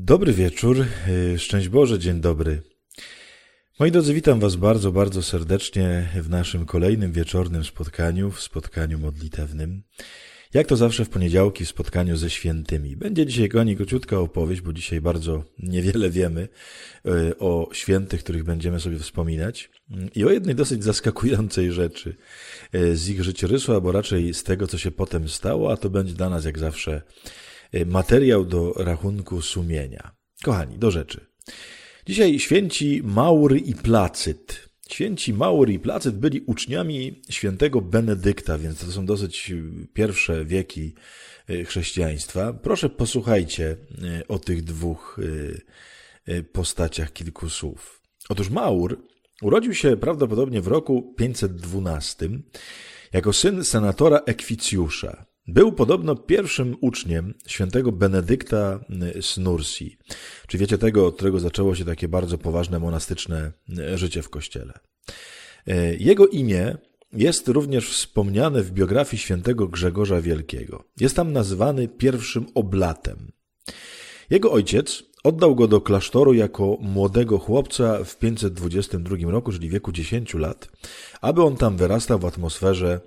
Dobry wieczór, szczęść Boże, dzień dobry. Moi drodzy, witam Was bardzo, bardzo serdecznie w naszym kolejnym wieczornym spotkaniu modlitewnym. Jak to zawsze w poniedziałki w spotkaniu ze świętymi. Będzie dzisiaj, kochani, króciutka opowieść, bo dzisiaj bardzo niewiele wiemy o świętych, których będziemy sobie wspominać i o jednej dosyć zaskakującej rzeczy z ich życiorysu, albo raczej z tego, co się potem stało, a to będzie dla nas, jak zawsze, materiał do rachunku sumienia. Kochani, do rzeczy. Dzisiaj święci Maur i Placyt. Święci Maur i Placyt byli uczniami świętego Benedykta, więc to są dosyć pierwsze wieki chrześcijaństwa. Proszę, posłuchajcie o tych dwóch postaciach kilku słów. Otóż Maur urodził się prawdopodobnie w roku 512 jako syn senatora Ekwicjusza. Był podobno pierwszym uczniem świętego Benedykta z Nursji. Czy wiecie tego, od którego zaczęło się takie bardzo poważne monastyczne życie w kościele. Jego imię jest również wspomniane w biografii świętego Grzegorza Wielkiego. Jest tam nazywany pierwszym oblatem. Jego ojciec oddał go do klasztoru jako młodego chłopca w 522 roku, czyli w wieku 10 lat, aby on tam wyrastał w atmosferze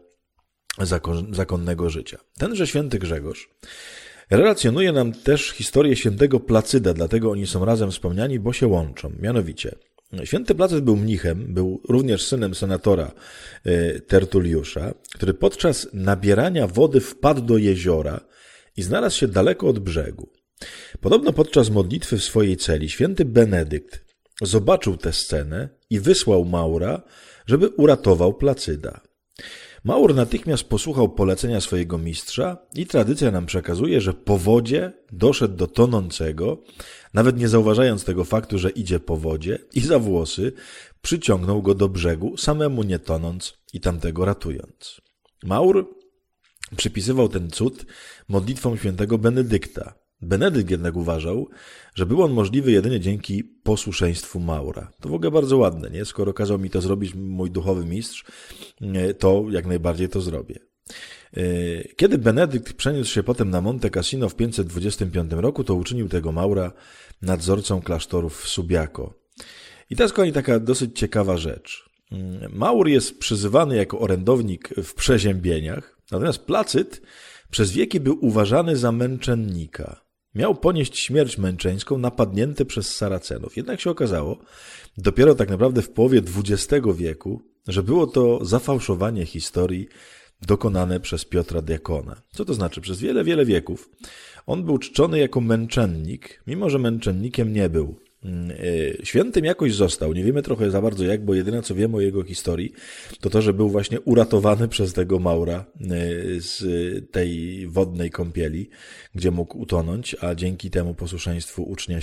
zakonnego życia. Tenże święty Grzegorz relacjonuje nam też historię świętego Placyda, dlatego oni są razem wspomniani, bo się łączą. Mianowicie, święty Placyt był mnichem, był również synem senatora Tertuliusza, który podczas nabierania wody wpadł do jeziora i znalazł się daleko od brzegu. Podobno podczas modlitwy w swojej celi święty Benedykt zobaczył tę scenę i wysłał Maura, żeby uratował Placyda. Maur natychmiast posłuchał polecenia swojego mistrza i tradycja nam przekazuje, że po wodzie doszedł do tonącego, nawet nie zauważając tego faktu, że idzie po wodzie, i za włosy przyciągnął go do brzegu, samemu nie tonąc i tamtego ratując. Maur przypisywał ten cud modlitwom świętego Benedykta. Benedykt jednak uważał, że był on możliwy jedynie dzięki posłuszeństwu Maura. To w ogóle bardzo ładne, nie? Skoro kazał mi to zrobić mój duchowy mistrz, to jak najbardziej to zrobię. Kiedy Benedykt przeniósł się potem na Monte Cassino w 525 roku, to uczynił tego Maura nadzorcą klasztorów w Subiaco. I to jest, kochani, taka dosyć ciekawa rzecz. Maur jest przyzywany jako orędownik w przeziębieniach, natomiast Placyt przez wieki był uważany za męczennika. Miał ponieść śmierć męczeńską napadnięty przez Saracenów. Jednak się okazało, dopiero tak naprawdę w połowie XX wieku, że było to zafałszowanie historii dokonane przez Piotra Diakona. Co to znaczy? Przez wiele, wiele wieków on był czczony jako męczennik, mimo że męczennikiem nie był. Świętym jakoś został, nie wiemy trochę za bardzo jak, bo jedyne co wiemy o jego historii to, że był właśnie uratowany przez tego Maura z tej wodnej kąpieli, gdzie mógł utonąć, a dzięki temu posłuszeństwu ucznia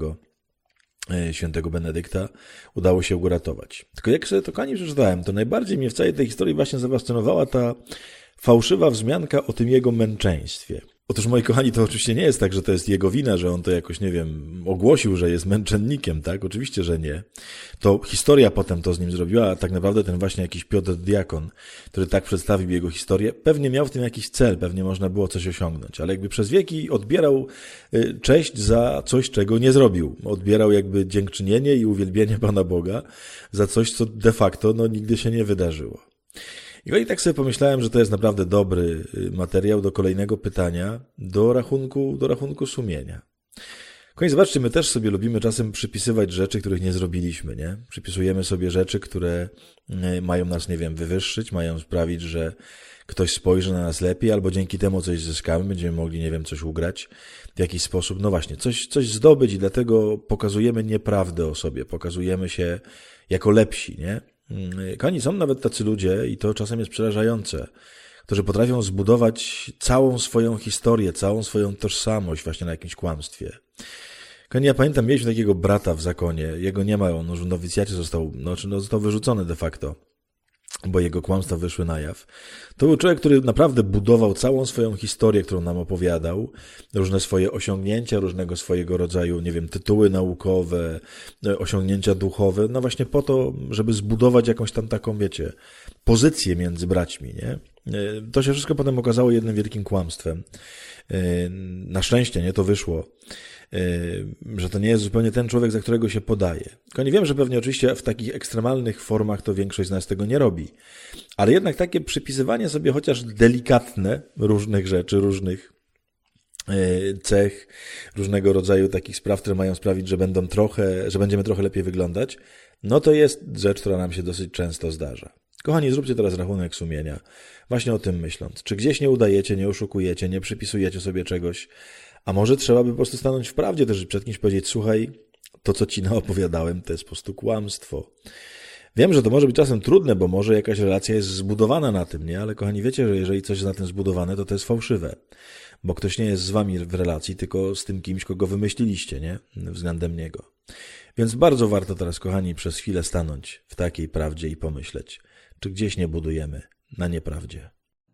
świętego Benedykta udało się go ratować. Tylko jak sobie to, kochani, przeczytałem, to najbardziej mnie w całej tej historii właśnie zafascynowała ta fałszywa wzmianka o tym jego męczeństwie. Otóż, moi kochani, to oczywiście nie jest tak, że to jest jego wina, że on to jakoś, nie wiem, ogłosił, że jest męczennikiem, tak? Oczywiście, że nie. To historia potem to z nim zrobiła, a tak naprawdę ten właśnie jakiś Piotr Diakon, który tak przedstawił jego historię, pewnie miał w tym jakiś cel, pewnie można było coś osiągnąć, ale jakby przez wieki odbierał cześć za coś, czego nie zrobił. Odbierał jakby dziękczynienie i uwielbienie Pana Boga za coś, co de facto nigdy się nie wydarzyło. I tak sobie pomyślałem, że to jest naprawdę dobry materiał do kolejnego pytania, do rachunku sumienia. Kochani, zobaczcie, my też sobie lubimy czasem przypisywać rzeczy, których nie zrobiliśmy, nie? Przypisujemy sobie rzeczy, które mają nas, nie wiem, wywyższyć, mają sprawić, że ktoś spojrzy na nas lepiej, albo dzięki temu coś zyskamy, będziemy mogli, nie wiem, coś ugrać w jakiś sposób, no właśnie, coś zdobyć i dlatego pokazujemy nieprawdę o sobie, pokazujemy się jako lepsi, nie? Kochani, są nawet tacy ludzie, i to czasem jest przerażające, którzy potrafią zbudować całą swoją historię, całą swoją tożsamość właśnie na jakimś kłamstwie. Kochani, ja pamiętam, mieliśmy takiego brata w zakonie, jego nie ma, on już w nowicjacie został wyrzucony de facto, bo jego kłamstwa wyszły na jaw. To był człowiek, który naprawdę budował całą swoją historię, którą nam opowiadał, różne swoje osiągnięcia, różnego swojego rodzaju, nie wiem, tytuły naukowe, osiągnięcia duchowe, no właśnie po to, żeby zbudować jakąś tam taką, wiecie, pozycję między braćmi, nie? To się wszystko potem okazało jednym wielkim kłamstwem. Na szczęście nie to wyszło, że to nie jest zupełnie ten człowiek, za którego się podaje. Tylko nie wiem, że pewnie oczywiście w takich ekstremalnych formach to większość z nas tego nie robi. Ale jednak takie przypisywanie sobie chociaż delikatne różnych rzeczy, różnych cech, różnego rodzaju takich spraw, które mają sprawić, że będziemy trochę lepiej wyglądać, no to jest rzecz, która nam się dosyć często zdarza. Kochani, zróbcie teraz rachunek sumienia, właśnie o tym myśląc. Czy gdzieś nie udajecie, nie oszukujecie, nie przypisujecie sobie czegoś, a może trzeba by po prostu stanąć w prawdzie też przed kimś powiedzieć, słuchaj, to co ci naopowiadałem, to jest po prostu kłamstwo. Wiem, że to może być czasem trudne, bo może jakaś relacja jest zbudowana na tym, nie? Ale kochani, wiecie, że jeżeli coś jest na tym zbudowane, to jest fałszywe. Bo ktoś nie jest z wami w relacji, tylko z tym kimś, kogo wymyśliliście, nie? Względem niego. Więc bardzo warto teraz, kochani, przez chwilę stanąć w takiej prawdzie i pomyśleć, czy gdzieś nie budujemy na nieprawdzie.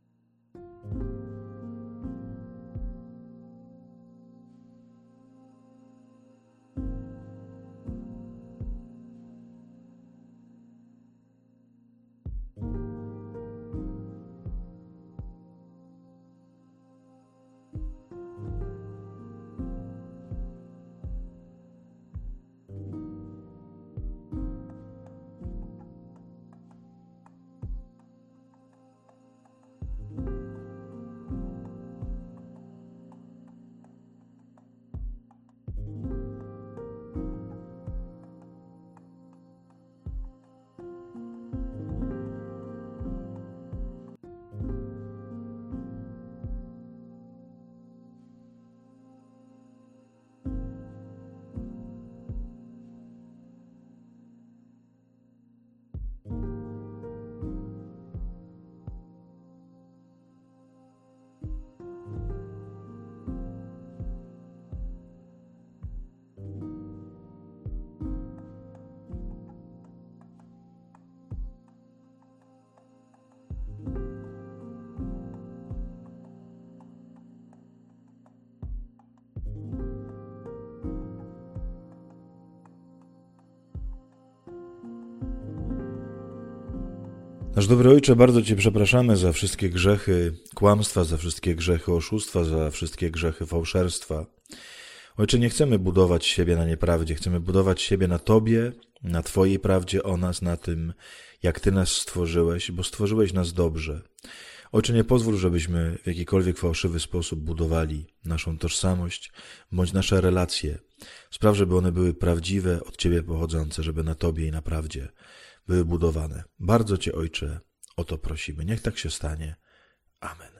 Nasz dobry Ojcze, bardzo Cię przepraszamy za wszystkie grzechy kłamstwa, za wszystkie grzechy oszustwa, za wszystkie grzechy fałszerstwa. Ojcze, nie chcemy budować siebie na nieprawdzie, chcemy budować siebie na Tobie, na Twojej prawdzie o nas, na tym, jak Ty nas stworzyłeś, bo stworzyłeś nas dobrze. Ojcze, nie pozwól, żebyśmy w jakikolwiek fałszywy sposób budowali naszą tożsamość bądź nasze relacje. Spraw, żeby one były prawdziwe, od Ciebie pochodzące, żeby na Tobie i na prawdzie były budowane. Bardzo Cię, Ojcze, o to prosimy. Niech tak się stanie. Amen.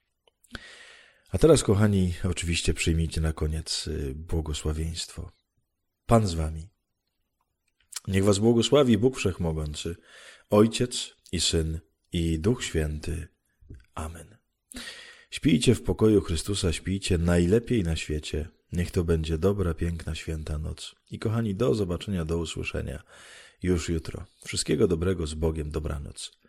A teraz, kochani, oczywiście przyjmijcie na koniec błogosławieństwo. Pan z wami. Niech was błogosławi Bóg Wszechmogący, Ojciec i Syn i Duch Święty. Amen. Śpijcie w pokoju Chrystusa, śpijcie najlepiej na świecie. Niech to będzie dobra, piękna, święta noc. I kochani, do zobaczenia, do usłyszenia już jutro. Wszystkiego dobrego, z Bogiem, dobranoc.